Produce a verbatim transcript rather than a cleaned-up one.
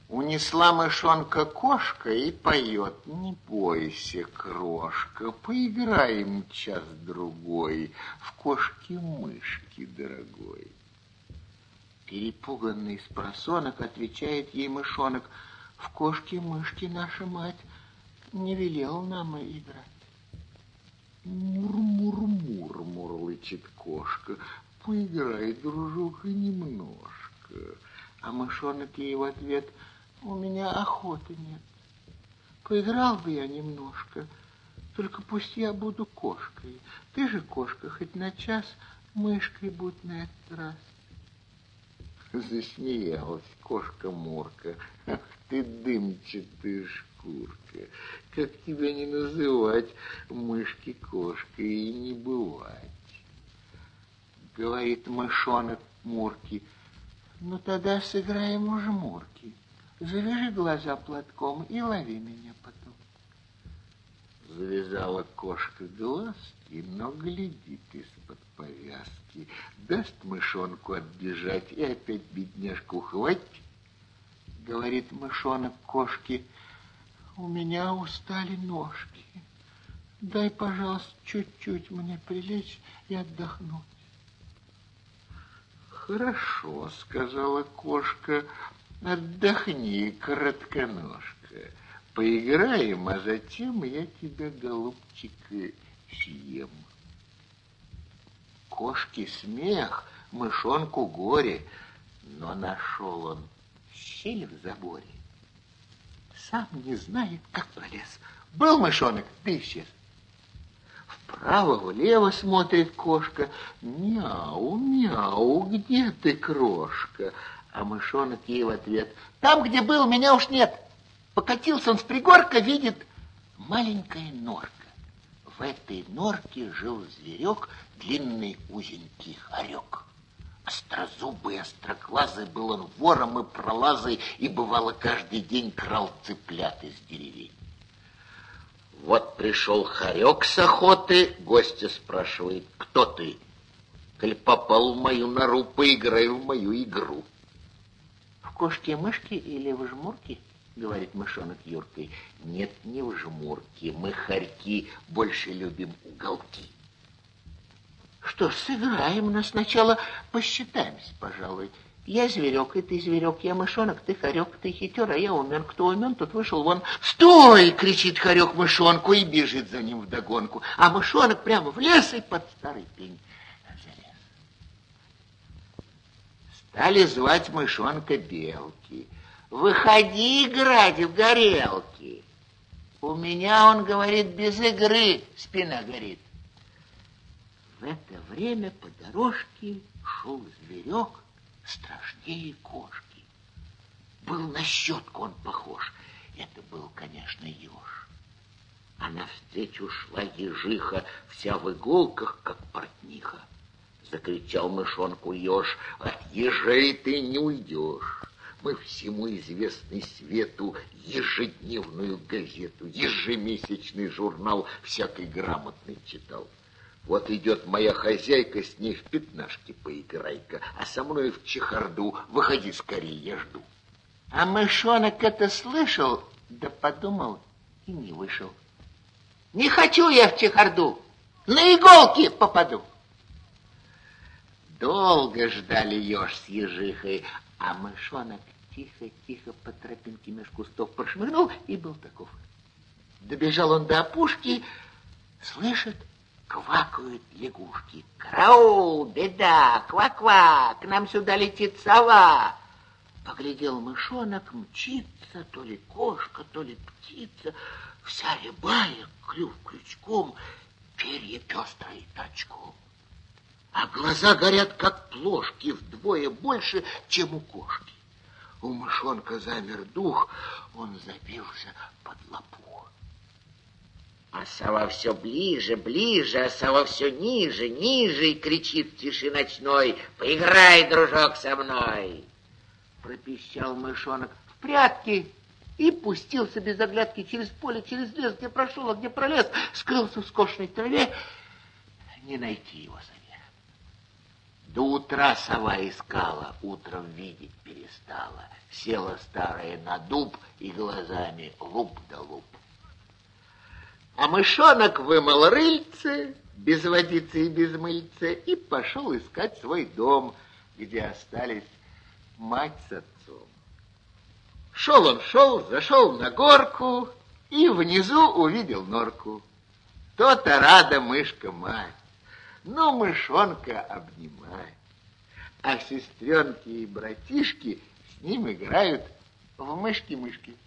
Унесла мышонка кошка и поет: не бойся, крошка, поиграем час-другой в кошки-мышки, дорогой. Перепуганный спросонок отвечает ей мышонок: в кошки-мышки наша мать не велела нам играть. Мур-мур-мур, мурлычет кошка, поиграй, дружок, и немножко. А мышонок ей в ответ: у меня охоты нет. Поиграл бы я немножко, только пусть я буду кошкой. Ты же, кошка, хоть на час мышкой будь на этот раз. Засмеялась кошка-мурка. Ах ты, дымчатая шкурка, как тебя не называть мышки-кошкой и не бывать. Говорит мышонок Мурки: ну тогда сыграем у жмурки. Завяжи глаза платком и лови меня потом. Завязала кошка глазки, но глядит из-под повязки. Даст мышонку отбежать и опять бедняжку хвать. Говорит мышонок кошке: у меня устали ножки. Дай, пожалуйста, чуть-чуть мне прилечь и отдохнуть. Хорошо, сказала кошка, отдохни, коротконожка. Поиграем, а затем я тебя, голубчик, съем. Кошке смех, мышонку горе, но нашел он щель в заборе. Сам не знает, как пролез. Был мышонок, да исчез. Вправо-влево смотрит кошка. Мяу, мяу, где ты, крошка? А мышонок ей в ответ: там, где был, меня уж нет. Покатился он с пригорка, видит маленькая норка. В этой норке жил зверек, длинный узенький хорек. Острозубый, остроглазый был он вором и пролазой, и бывало каждый день крал цыплят из деревень. Вот пришел хорек с охоты, гостя спрашивает: кто ты? Коль попал в мою нору, поиграй в мою игру. В кошки-мышки или в жмурки? Говорит мышонок Юркой. Нет, не в жмурки, мы, хорьки, больше любим уголки. Что ж, сыграем, но сначала посчитаемся, пожалуй. Я зверек, и ты зверек, я мышонок, ты хорек, ты хитер, а я умен. Кто умен, тот вышел вон. Стой! Кричит хорек мышонку и бежит за ним вдогонку. А мышонок прямо в лес и под старый пень залез. Стали звать мышонка белки. Выходи играть в горелки. У меня, он говорит, без игры спина горит. В это время по дорожке шел зверек страшнее кошки. Был на щетку он похож. Это был, конечно, еж. А навстречу шла ежиха, вся в иголках, как портниха. Закричал мышонку еж: от ежей ты не уйдешь. Мы всему известны свету ежедневную газету, ежемесячный журнал всякий грамотный читал. Вот идет моя хозяйка, с ней в пятнашки поиграй-ка, а со мной в чехарду. Выходи скорее, я жду. А мышонок это слышал, да подумал и не вышел. Не хочу я в чехарду, на иголки попаду. Долго ждали еж с ежихой, а мышонок тихо-тихо по тропинке меж кустов прошмыгнул и был таков. Добежал он до опушки, слышит, квакают лягушки. Караул, беда, ква-ква, к нам сюда летит сова. Поглядел мышонок, мчится, то ли кошка, то ли птица, вся рябая, клюв крючком, перья пестрые торчком. А глаза горят, как плошки, вдвое больше, чем у кошки. У мышонка замер дух, он забился под лопух. А сова все ближе, ближе, а сова все ниже, ниже, и кричит в тиши ночной: поиграй, дружок, со мной. Пропищал мышонок: в прятки, и пустился без оглядки через поле, через лес, где прошел, а где пролез, скрылся в скошенной траве. Не найти его сове. До утра сова искала, утром видеть перестала. Села старая на дуб и глазами луп да луп. А мышонок вымыл рыльце, без водицы и без мыльца, и пошел искать свой дом, где остались мать с отцом. Шел он, шел, зашел на горку и внизу увидел норку. То-то рада мышка-мать, ну мышонка обнимает. А сестренки и братишки с ним играют в мышки-мышки.